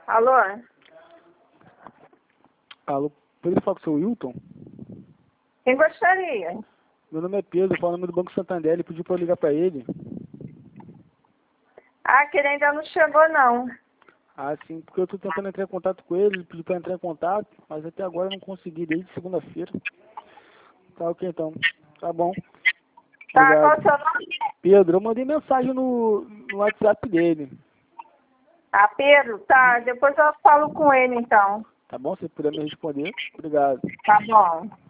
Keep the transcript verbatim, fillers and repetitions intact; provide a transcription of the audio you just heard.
Alô? Alô, poderia falar com o seu Wilton? Quem gostaria? Meu nome é Pedro, falo no nome do Banco Santander, ele pediu para eu ligar para ele. Ah, que ele ainda não chegou, não. Ah, sim, porque eu estou tentando entrar em contato com ele, ele pediu para entrar em contato, mas até agora eu não consegui, desde segunda-feira. Tá ok, então. Tá bom. Tá, qual Obrigado. é o seu nome? Pedro, eu mandei mensagem no, no WhatsApp dele. Ah, Pedro? Tá, depois eu falo com ele, então. Tá bom? Se puder me responder. Obrigado. Tá bom.